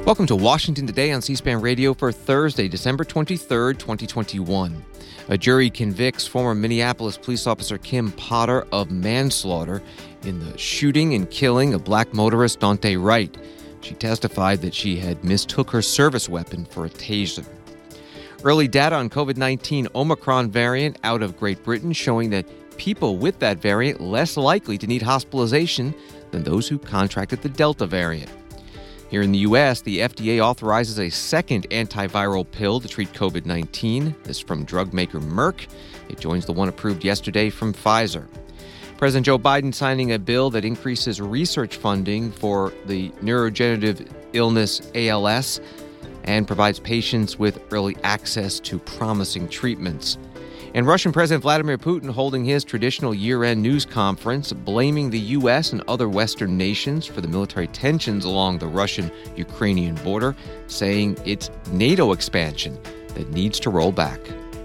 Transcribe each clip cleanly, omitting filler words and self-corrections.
Welcome to Washington Today on C-SPAN Radio for Thursday, December 23rd, 2021. A jury convicts former Minneapolis police officer Kim Potter of manslaughter in the shooting and killing of black motorist Daunte Wright. She testified that she had mistook her service weapon for a taser. Early data on COVID-19 Omicron variant out of Great Britain showing that people with that variant less likely to need hospitalization than those who contracted the Delta variant. Here in the U.S., the FDA authorizes a second antiviral pill to treat COVID-19. This from drug maker Merck. It joins the one approved yesterday from Pfizer. President Joe Biden signing a bill that increases research funding for the neurodegenerative illness ALS and provides patients with early access to promising treatments. And Russian President Vladimir Putin holding his traditional year-end news conference, blaming the U.S. and other Western nations for the military tensions along the Russian-Ukrainian border, saying it's NATO expansion that needs to roll back.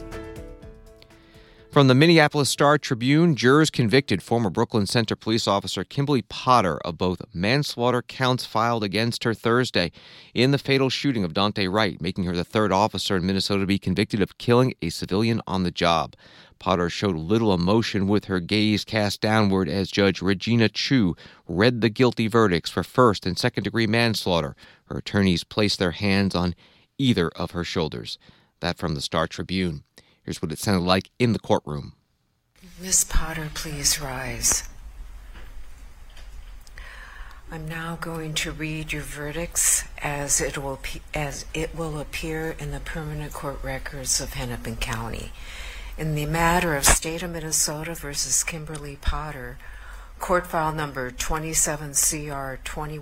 From the Minneapolis Star-Tribune, jurors convicted former Brooklyn Center police officer Kimberly Potter of both manslaughter counts filed against her Thursday in the fatal shooting of Daunte Wright, making her the third officer in Minnesota to be convicted of killing a civilian on the job. Potter showed little emotion with her gaze cast downward as Judge Regina Chu read the guilty verdicts for first and second-degree manslaughter. Her attorneys placed their hands on either of her shoulders. That from the Star-Tribune. Here's what it sounded like in the courtroom. Ms. Potter, please rise. I'm now going to read your verdicts as it will appear in the permanent court records of Hennepin County. In the matter of State of Minnesota versus Kimberly Potter, court file number 27 CR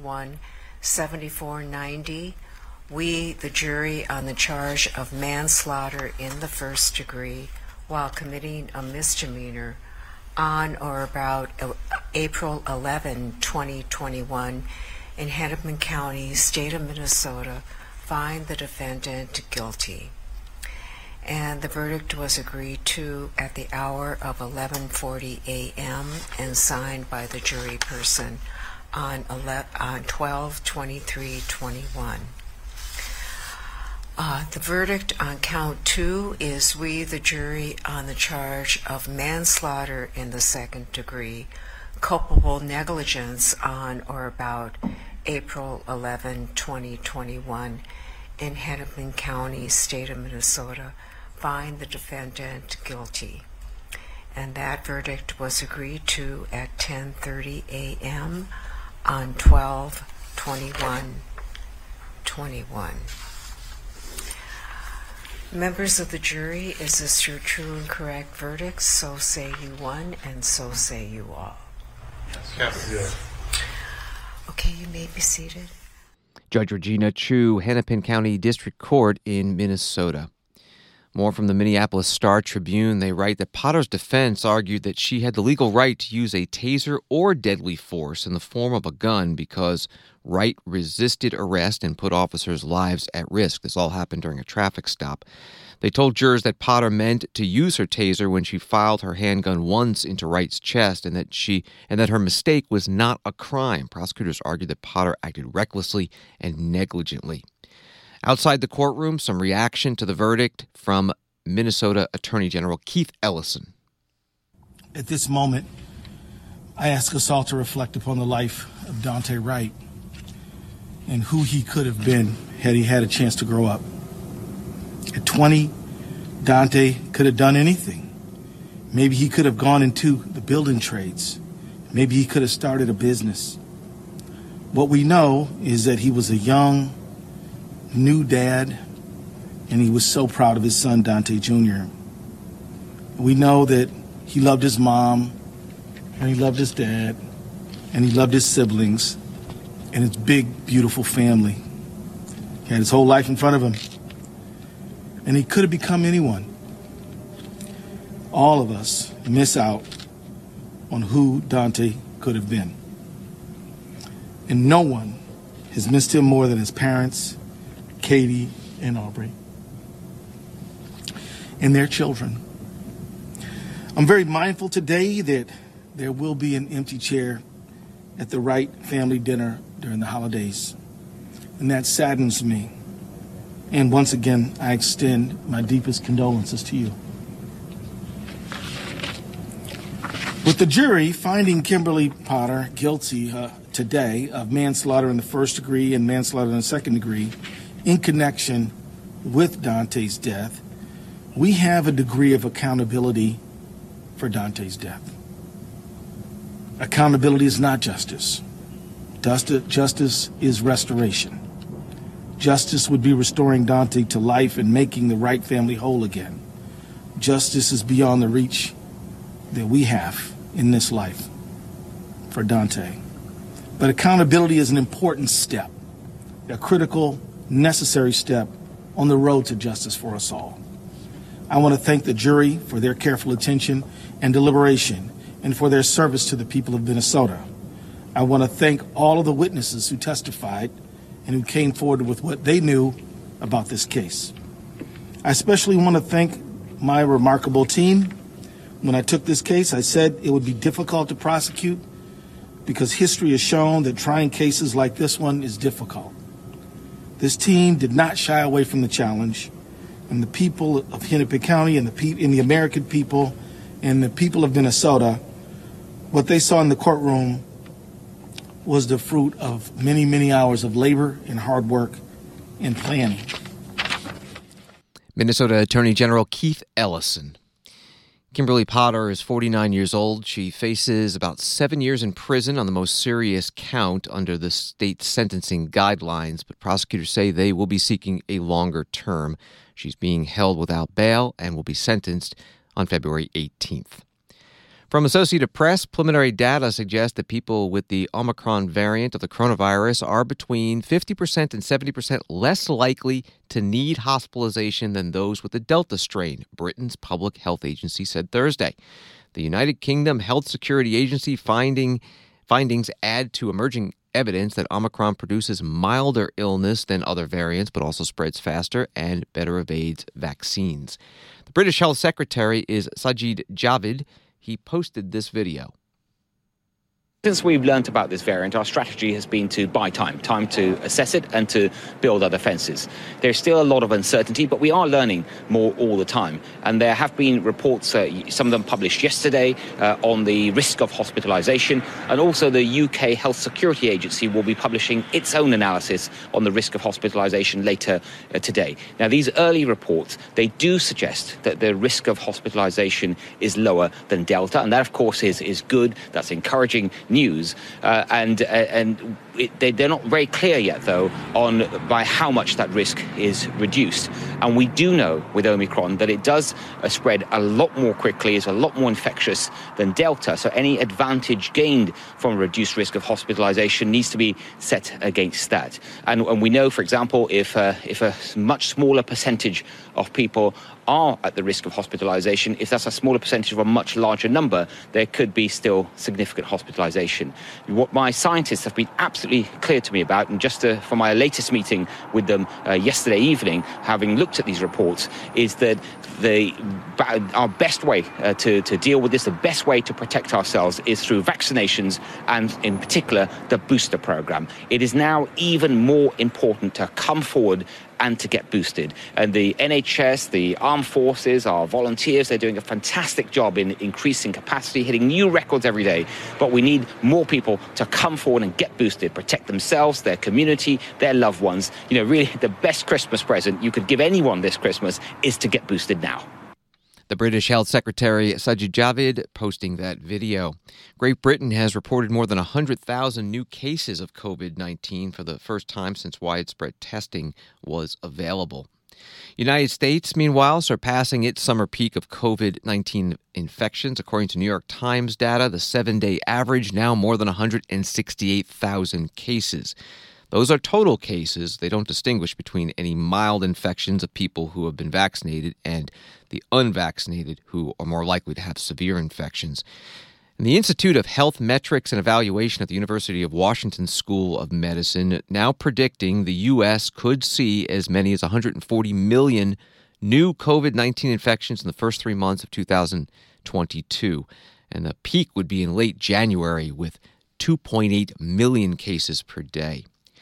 217490, we, the jury, on the charge of manslaughter in the first degree while committing a misdemeanor on or about April 11, 2021, in Hennepin County, State of Minnesota, find the defendant guilty. And the verdict was agreed to at the hour of 11:40 a.m. and signed by the jury person on 12/23/21. The verdict on count 2 is we, the jury, on the charge of manslaughter in the second degree, culpable negligence on or about April 11, 2021, in Hennepin County, State of Minnesota, find the defendant guilty. And that verdict was agreed to at 10:30 a.m. on 12/21/21. Members of the jury, is this your true and correct verdict? So say you one, and so say you all. Yes. Okay, you may be seated. Judge Regina Chu, Hennepin County District Court in Minnesota. More from the Minneapolis Star-Tribune. They write that Potter's defense argued that she had the legal right to use a taser or deadly force in the form of a gun because Wright resisted arrest and put officers' lives at risk. This all happened during a traffic stop. They told jurors that Potter meant to use her taser when she fired her handgun once into Wright's chest and that her mistake was not a crime. Prosecutors argued that Potter acted recklessly and negligently. Outside the courtroom, some reaction to the verdict from Minnesota Attorney General Keith Ellison. At this moment, I ask us all to reflect upon the life of Daunte Wright and who he could have been had he had a chance to grow up. At 20, Daunte could have done anything. Maybe he could have gone into the building trades. Maybe he could have started a business. What we know is that he was a young, new dad, and he was so proud of his son, Daunte Jr. We know that he loved his mom, and he loved his dad, and he loved his siblings, and his big, beautiful family. He had his whole life in front of him, and he could have become anyone. All of us miss out on who Daunte could have been. And no one has missed him more than his parents, Katie and Aubrey, and their children. I'm very mindful today that there will be an empty chair at the Wright family dinner during the holidays. and that saddens me. And once again, I extend my deepest condolences to you. With the jury finding Kimberly Potter guilty today of manslaughter in the first degree and manslaughter in the second degree in connection with Dante's death, we have a degree of accountability for Dante's death. Accountability is not justice. Justice is restoration. Justice would be restoring Dante to life and making the Wright family whole again. Justice is beyond the reach that we have in this life for Dante. But accountability is an important step, a critical, necessary step on the road to justice for us all. I want to thank the jury for their careful attention and deliberation and for their service to the people of Minnesota. I want to thank all of the witnesses who testified and who came forward with what they knew about this case. I especially want to thank my remarkable team. When I took this case, I said it would be difficult to prosecute because history has shown that trying cases like this one is difficult. This team did not shy away from the challenge, and the people of Hennepin County and the American people and the people of Minnesota, what they saw in the courtroom was the fruit of many, many hours of labor and hard work and planning. Minnesota Attorney General Keith Ellison. Kimberly Potter is 49 years old. She faces about 7 years in prison on the most serious count under the state sentencing guidelines, but prosecutors say they will be seeking a longer term. She's being held without bail and will be sentenced on February 18th. From Associated Press, preliminary data suggests that people with the Omicron variant of the coronavirus are between 50% and 70% less likely to need hospitalization than those with the Delta strain, Britain's public health agency said Thursday. The United Kingdom Health Security Agency findings add to emerging evidence that Omicron produces milder illness than other variants, but also spreads faster and better evades vaccines. The British Health Secretary is Sajid Javid. He posted this video. Since we've learnt about this variant, our strategy has been to buy time to assess it and to build our defences. There's still a lot of uncertainty, but we are learning more all the time. And there have been reports, some of them published yesterday, on the risk of hospitalisation. And also the UK Health Security Agency will be publishing its own analysis on the risk of hospitalisation later today. Now, these early reports, they do suggest that the risk of hospitalisation is lower than Delta. And that, of course, is good. That's encouraging news, and they're not very clear yet, though, on by how much that risk is reduced. And we do know with Omicron that it does spread a lot more quickly, is a lot more infectious than Delta. So any advantage gained from a reduced risk of hospitalisation needs to be set against that. And we know, for example, if a much smaller percentage of people are at the risk of hospitalisation, if that's a smaller percentage of a much larger number, there could be still significant hospitalisation. What my scientists have been absolutely clear to me about, and just from my latest meeting with them yesterday evening, having looked at these reports, is that our best way to deal with this, the best way to protect ourselves is through vaccinations and, in particular, the booster program. It is now even more important to come forward and to get boosted. And the NHS, the armed forces, our volunteers, they're doing a fantastic job in increasing capacity, hitting new records every day. But we need more people to come forward and get boosted, protect themselves, their community, their loved ones. You know, really the best Christmas present you could give anyone this Christmas is to get boosted now. The British Health Secretary Sajid Javid posting that video. Great Britain has reported more than 100,000 new cases of COVID-19 for the first time since widespread testing was available. United States, meanwhile, surpassing its summer peak of COVID-19 infections. According to New York Times data, the 7-day average now more than 168,000 cases. Those are total cases. They don't distinguish between any mild infections of people who have been vaccinated and the unvaccinated who are more likely to have severe infections. And the Institute of Health Metrics and Evaluation at the University of Washington School of Medicine now predicting the U.S. could see as many as 140 million new COVID-19 infections in the first 3 months of 2022. And the peak would be in late January with 2.8 million cases per day.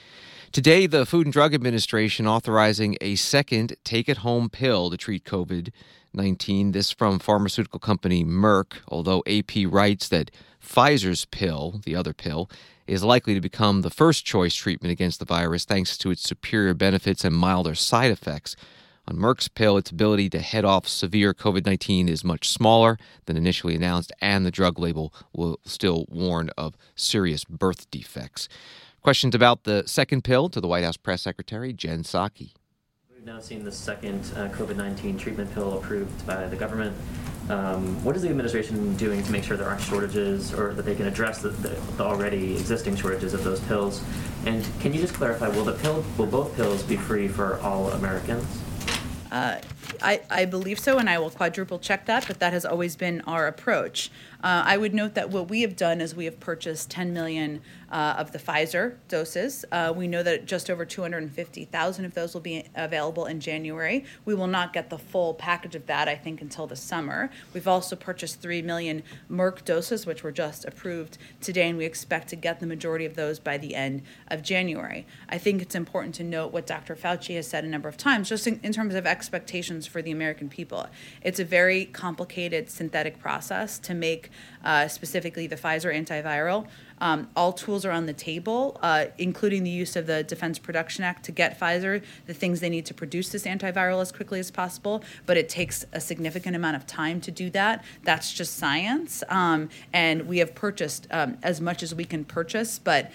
Today, the Food and Drug Administration authorizing a second take-it-home pill to treat COVID-19. This from pharmaceutical company Merck, although AP writes that Pfizer's pill, the other pill, is likely to become the first choice treatment against the virus thanks to its superior benefits and milder side effects. On Merck's pill, its ability to head off severe COVID-19 is much smaller than initially announced, and the drug label will still warn of serious birth defects. Questions about the second pill to the White House press secretary, Jen Psaki. We've now seen the second COVID-19 treatment pill approved by the government. What is the administration doing to make sure there aren't shortages or that they can address the already existing shortages of those pills? And can you just clarify, will both pills be free for all Americans? I believe so, and I will quadruple check that, but that has always been our approach. I would note that what we have done is we have purchased 10 million of the Pfizer doses. We know that just over 250,000 of those will be available in January. We will not get the full package of that, I think, until the summer. We've also purchased 3 million Merck doses, which were just approved today, and we expect to get the majority of those by the end of January. I think it's important to note what Dr. Fauci has said a number of times, just in terms of expectations for the American people. It's a very complicated synthetic process to make specifically the Pfizer antiviral. All tools are on the table, including the use of the Defense Production Act to get Pfizer the things they need to produce this antiviral as quickly as possible, but it takes a significant amount of time to do that. That's just science, and we have purchased as much as we can purchase, but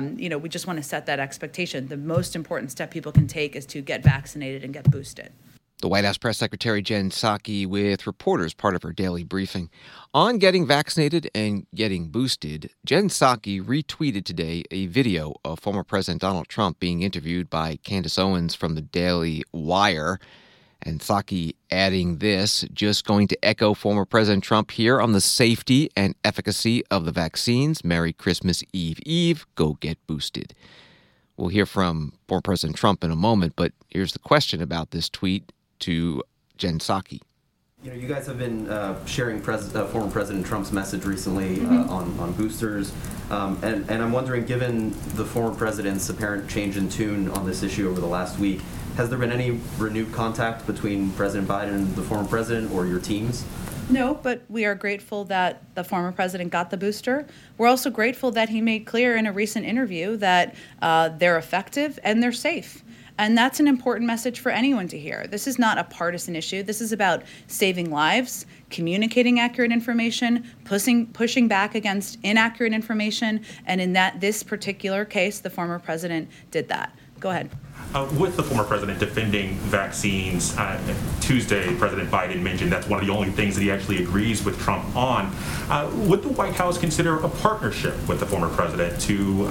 we just want to set that expectation. The most important step people can take is to get vaccinated and get boosted. The White House press secretary Jen Psaki with reporters, part of her daily briefing. On getting vaccinated and getting boosted, Jen Psaki retweeted today a video of former President Donald Trump being interviewed by Candace Owens from the Daily Wire. And Psaki adding this, just going to echo former President Trump here on the safety and efficacy of the vaccines. Merry Christmas Eve Eve. Go get boosted. We'll hear from former President Trump in a moment, but here's the question about this tweet to Jen Psaki. You guys have been sharing former President Trump's message recently on boosters, and I'm wondering, given the former president's apparent change in tune on this issue over the last week, has there been any renewed contact between President Biden and the former president or your teams? No, but we are grateful that the former president got the booster. We're also grateful that he made clear in a recent interview that they're effective and they're safe. And that's an important message for anyone to hear. This is not a partisan issue. This is about saving lives, communicating accurate information, pushing back against inaccurate information. And in this particular case, the former president did that. Go ahead. With the former president defending vaccines, Tuesday, President Biden mentioned that's one of the only things that he actually agrees with Trump on. Would the White House consider a partnership with the former president to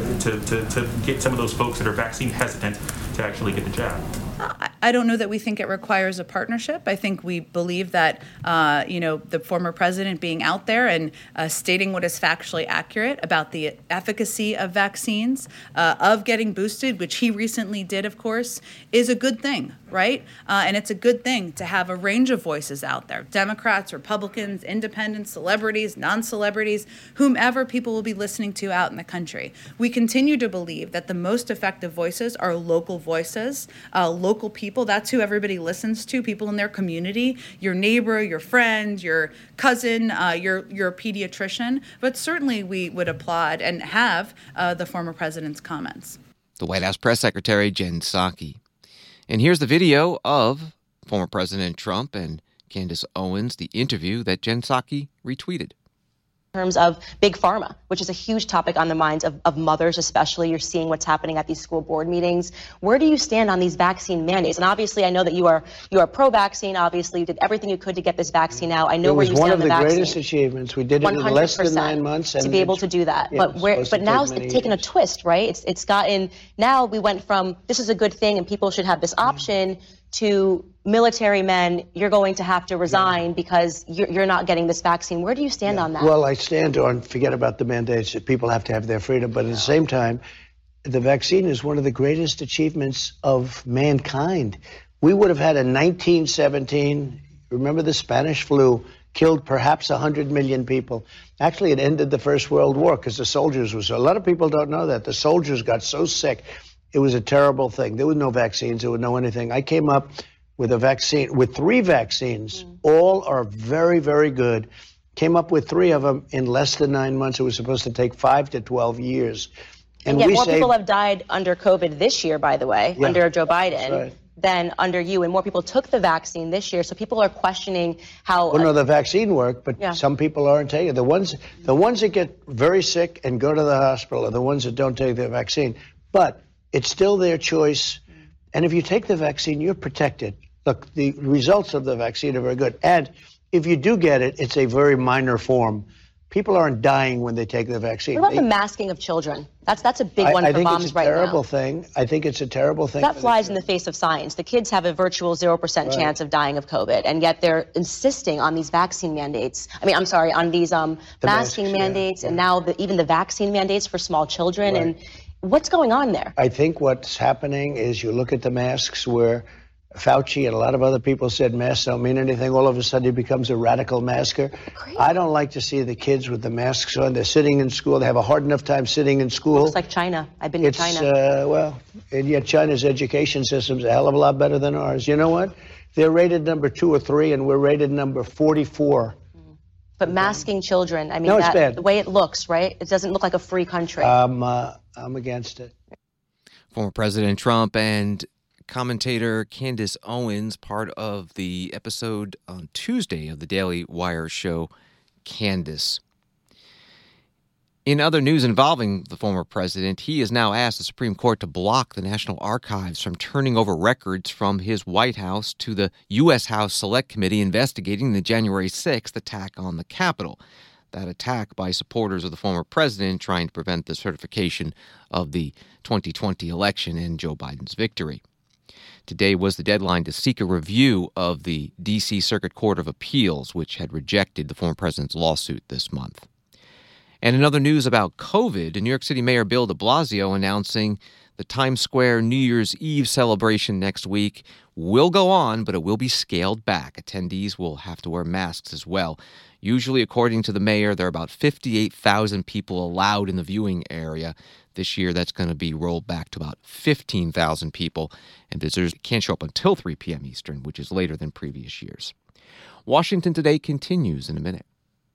get some of those folks that are vaccine hesitant to actually get the jab? I don't know that we think it requires a partnership. I think we believe that, the former president being out there and stating what is factually accurate about the efficacy of vaccines, of getting boosted, which he recently did, of course, is a good thing, right? And it's a good thing to have a range of voices out there. Democrats, Republicans, independents, celebrities, non-celebrities, whomever people will be listening to out in the country. We continue to believe that the most effective voices are local voices, local people. That's who everybody listens to, people in their community, your neighbor, your friend, your cousin, your pediatrician. But certainly we would applaud and have the former president's comments. The White House press secretary, Jen Psaki. And here's the video of former President Trump and Candace Owens, the interview that Jen Psaki retweeted. In terms of big pharma, which is a huge topic on the minds of mothers, especially. You're seeing what's happening at these school board meetings. Where do you stand on these vaccine mandates? And obviously, I know that you are pro-vaccine. Obviously, you did everything you could to get this vaccine out. I know where you stand on the vaccine. It was one of the greatest achievements. We did it in less than 9 months. And to be able to do that. Yeah, but now it's taken a twist, right? It's gotten, now we went from this is a good thing and people should have this option to military men, you're going to have to resign because you're not getting this vaccine. Where do you stand on that? Well, I stand on, forget about the mandates, that people have to have their freedom, but at the same time, the vaccine is one of the greatest achievements of mankind. We would have had in 1917, remember the Spanish flu, killed perhaps 100 million people. Actually, it ended the First World War because the soldiers a lot of people don't know that. The soldiers got so sick. It was a terrible thing. There were no vaccines. There was no anything. I came up with a vaccine, with 3 vaccines. All are very, very good. Came up with 3 of them in less than 9 months. It was supposed to take 5 to 12 years. And yet more people have died under COVID this year, by the way, under Joe Biden, than under you. And more people took the vaccine this year. So people are questioning how... Well, no, the vaccine worked, but some people aren't taking it. The ones that get very sick and go to the hospital are the ones that don't take the vaccine. But it's still their choice. And if you take the vaccine, you're protected. Look, the results of the vaccine are very good. And if you do get it, it's a very minor form. People aren't dying when they take the vaccine. What about the masking of children? That's a big one for moms right now. I think it's a terrible thing. That flies in the face of science. The kids have a virtual 0% chance of dying of COVID, and yet they're insisting on these vaccine mandates. On these masking mandates, and now even the vaccine mandates for small children. And what's going on there? I think what's happening is you look at the masks where Fauci and a lot of other people said masks don't mean anything. All of a sudden he becomes a radical masker. Crazy. I don't like to see the kids with the masks on. They're sitting in school. They have a hard enough time sitting in school. Looks like China. I've been to China. And yet China's education system's a hell of a lot better than ours. You know what? They're rated number 2 or 3, and we're rated number 44. But masking children, it's bad. The way it looks, right? It doesn't look like a free country. I'm against it. Former President Trump and commentator Candace Owens, part of the episode on Tuesday of the Daily Wire show, Candace. In other news involving the former president, he has now asked the Supreme Court to block the National Archives from turning over records from his White House to the U.S. House Select Committee investigating the January 6th attack on the Capitol. That attack by supporters of the former president trying to prevent the certification of the 2020 election and Joe Biden's victory. Today was the deadline to seek a review of the D.C. Circuit Court of Appeals, which had rejected the former president's lawsuit this month. And in other news about COVID, New York City Mayor Bill de Blasio announcing the Times Square New Year's Eve celebration next week will go on, but it will be scaled back. Attendees will have to wear masks as well. Usually, according to the mayor, there are about 58,000 people allowed in the viewing area. This year, that's going to be rolled back to about 15,000 people, and visitors can't show up until 3 p.m. Eastern, which is later than previous years. Washington Today continues in a minute.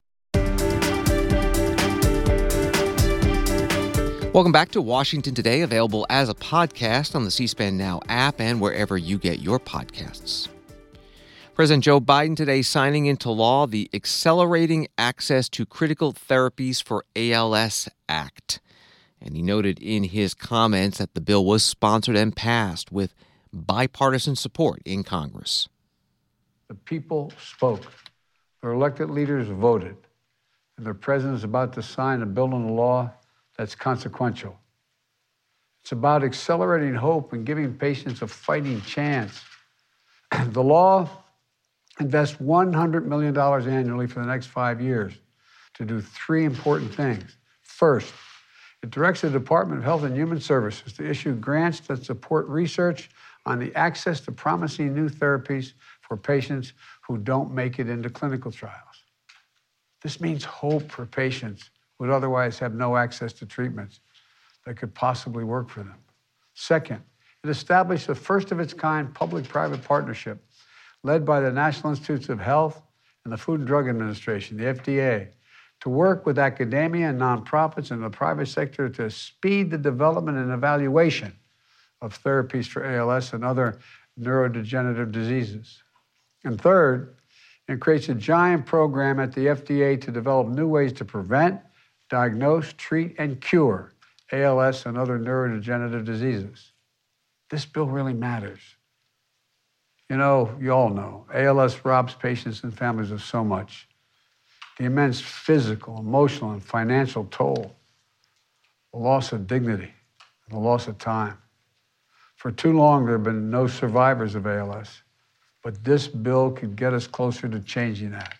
Welcome back to Washington Today, available as a podcast on the C-SPAN Now app and wherever you get your podcasts. President Joe Biden today signing into law the Accelerating Access to Critical Therapies for ALS Act. And he noted in his comments that the bill was sponsored and passed with bipartisan support in Congress. The people spoke. Their elected leaders voted. And their president is about to sign a bill into law that's consequential. It's about accelerating hope and giving patients a fighting chance. The law invests $100 million annually for the next 5 years to do 3 important things. First, it directs the Department of Health and Human Services to issue grants that support research on the access to promising new therapies for patients who don't make it into clinical trials. This means hope for patients who would otherwise have no access to treatments that could possibly work for them. Second, it established a first-of-its-kind public-private partnership led by the National Institutes of Health and the Food and Drug Administration, the FDA, to work with academia and nonprofits and the private sector to speed the development and evaluation of therapies for ALS and other neurodegenerative diseases. And third, it creates a giant program at the FDA to develop new ways to prevent, diagnose, treat, and cure ALS and other neurodegenerative diseases. This bill really matters. You know, you all know, ALS robs patients and families of so much. The immense physical, emotional, and financial toll, the loss of dignity, the loss of time. For too long, there have been no survivors of ALS, but this bill could get us closer to changing that.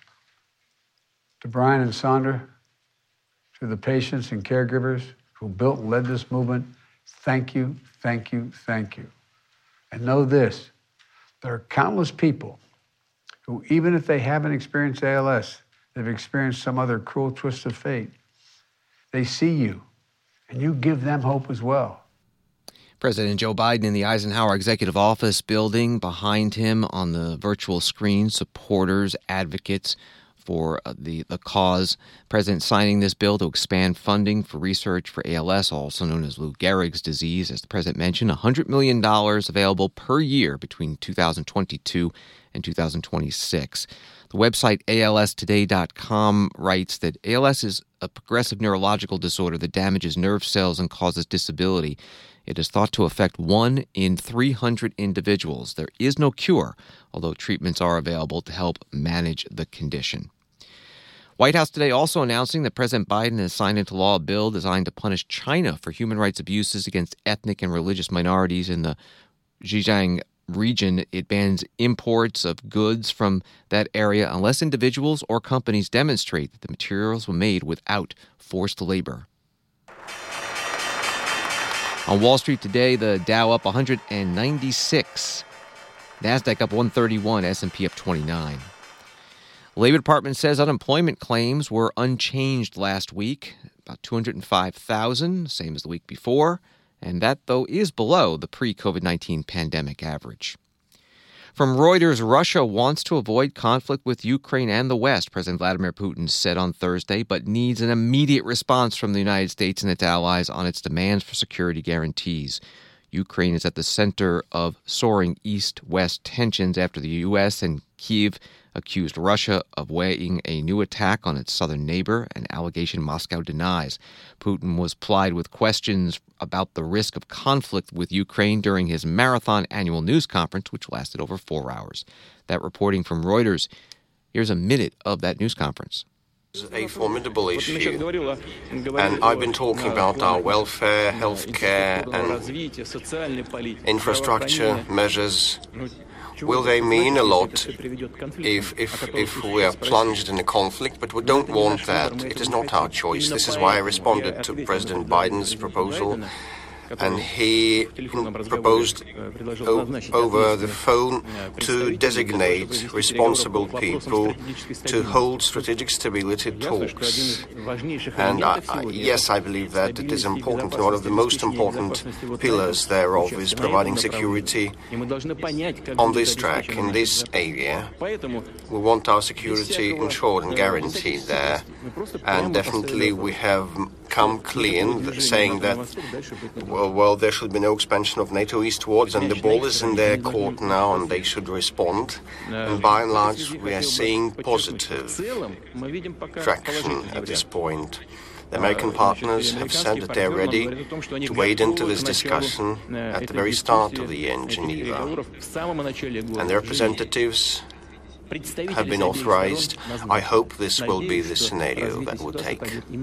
To Brian and Sandra, to the patients and caregivers who built and led this movement, thank you, thank you, thank you. And know this, there are countless people who, even if they haven't experienced ALS, they've experienced some other cruel twist of fate. They see you, and you give them hope as well. President Joe Biden in the Eisenhower Executive Office building. Behind him on the virtual screen, supporters, advocates for the cause. President signing this bill to expand funding for research for ALS, also known as Lou Gehrig's disease. As the president mentioned, $100 million available per year between 2022 and 2026. The website ALStoday.com writes that ALS is a progressive neurological disorder that damages nerve cells and causes disability. It is thought to affect 1 in 300 individuals. There is no cure, although treatments are available to help manage the condition. White House today also announcing that President Biden has signed into law a bill designed to punish China for human rights abuses against ethnic and religious minorities in the Xinjiang region. It bans imports of goods from that area unless individuals or companies demonstrate that the materials were made without forced labor. On Wall Street today, the Dow up 196, NASDAQ up 131, S&P up 29. Labor Department says unemployment claims were unchanged last week, about 205,000, same as the week before, and that, though, is below the pre-COVID-19 pandemic average. From Reuters, Russia wants to avoid conflict with Ukraine and the West, President Vladimir Putin said on Thursday, but needs an immediate response from the United States and its allies on its demands for security guarantees. Ukraine is at the center of soaring east-west tensions after the U.S. and Kyiv accused Russia of weighing a new attack on its southern neighbor, an allegation Moscow denies. Putin was plied with questions about the risk of conflict with Ukraine during his marathon annual news conference, which lasted over 4 hours. That reporting from Reuters. Here's a minute of that news conference. It's a formidable issue, and I've been talking about our welfare, healthcare, and infrastructure measures. Will they mean a lot if we are plunged in a conflict? But we don't want that. It is not our choice. This is why I responded to President Biden's proposal, and he proposed over the phone to designate responsible people to hold strategic stability talks. And yes, I believe that it is important. And one of the most important pillars thereof is providing security on this track, in this area. We want our security ensured and guaranteed there. And definitely we have come clean saying that, well, there should be no expansion of NATO eastwards, and the ball is in their court now, and they should respond. And by and large, we are seeing positive traction at this point. The American partners have said that they're ready to wade into this discussion at the very start of the year in Geneva. And the representatives have been authorized. I hope this will be the scenario that we'll take.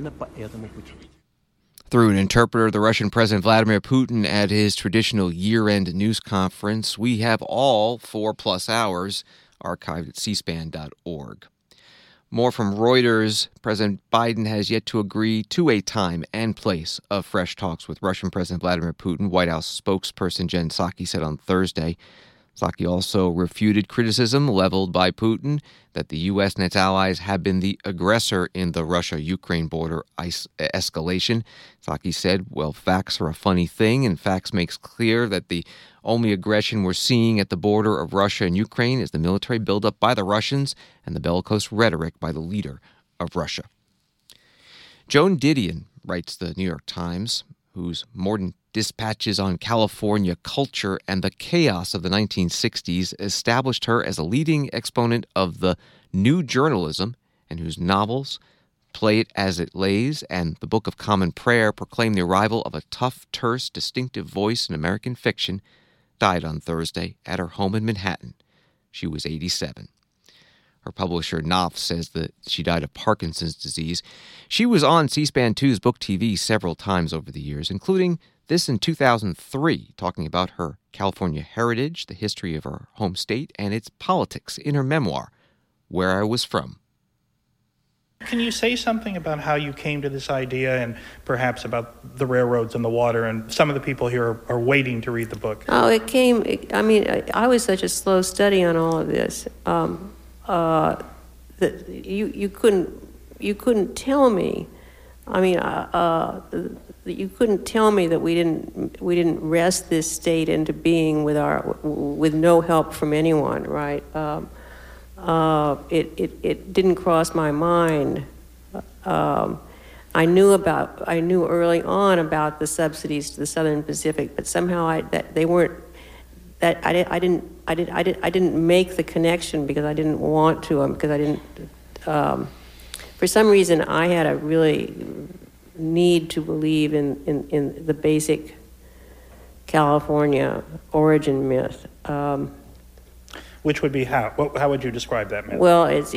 Through an interpreter, the Russian President Vladimir Putin at his traditional year-end news conference. We have all 4+ hours archived at cspan.org. More from Reuters. President Biden has yet to agree to a time and place of fresh talks with Russian President Vladimir Putin, White House spokesperson Jen Psaki said on Thursday. Psaki also refuted criticism leveled by Putin that the U.S. and its allies have been the aggressor in the Russia-Ukraine border escalation. Psaki said, well, facts are a funny thing, and facts makes clear that the only aggression we're seeing at the border of Russia and Ukraine is the military buildup by the Russians and the bellicose rhetoric by the leader of Russia. Joan Didion, writes the New York Times, whose mordant dispatches on California culture and the chaos of the 1960s established her as a leading exponent of the new journalism, and whose novels, Play It As It Lays and The Book of Common Prayer, proclaim the arrival of a tough, terse, distinctive voice in American fiction, died on Thursday at her home in Manhattan. She was 87. Her publisher, Knopf, says that she died of Parkinson's disease. She was on C-SPAN 2's Book TV several times over the years, including this in 2003, talking about her California heritage, the history of her home state, and its politics in her memoir, Where I Was From. Can you say something about how you came to this idea and perhaps about the railroads and the water and some of the people here are waiting to read the book? Oh, I was such a slow study on all of this. That you couldn't tell me. you couldn't tell me that we didn't wrest this state into being with no help from anyone, right? It didn't cross my mind. I knew early on about the subsidies to the Southern Pacific, but somehow I didn't make the connection because I didn't want to, because I didn't. For some reason, I had a really need to believe in the basic California origin myth. Which would be how? How would you describe that myth? Well, it's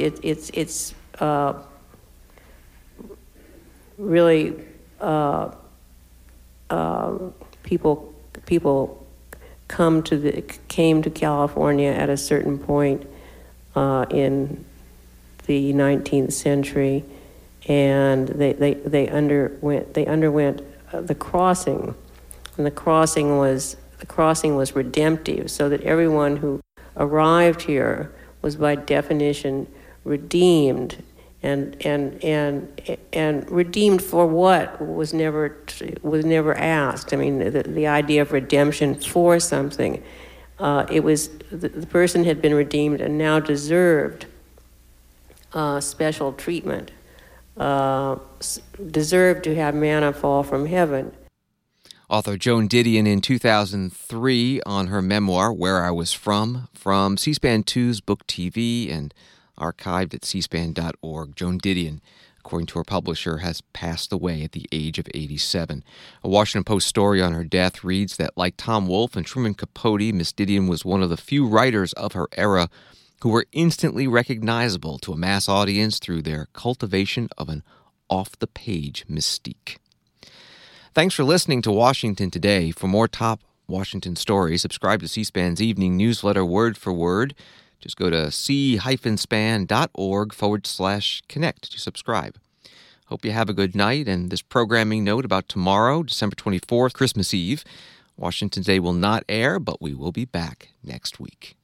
really people came to California at a certain point in the 19th century, and they underwent the crossing, and the crossing was redemptive, so that everyone who arrived here was by definition redeemed, and redeemed for what was never asked. I mean, the idea of redemption for something, it was the person had been redeemed and now deserved special treatment, deserved to have manna fall from heaven. Author Joan Didion in 2003 on her memoir, Where I Was From C-SPAN 2's Book TV and archived at cspan.org. Joan Didion, according to her publisher, has passed away at the age of 87. A Washington Post story on her death reads that, like Tom Wolfe and Truman Capote, Miss Didion was one of the few writers of her era who were instantly recognizable to a mass audience through their cultivation of an off-the-page mystique. Thanks for listening to Washington Today. For more top Washington stories, subscribe to C-SPAN's evening newsletter Word for Word. Just go to c-span.org/connect to subscribe. Hope you have a good night, and this programming note about tomorrow, December 24th, Christmas Eve. Washington Today will not air, but we will be back next week.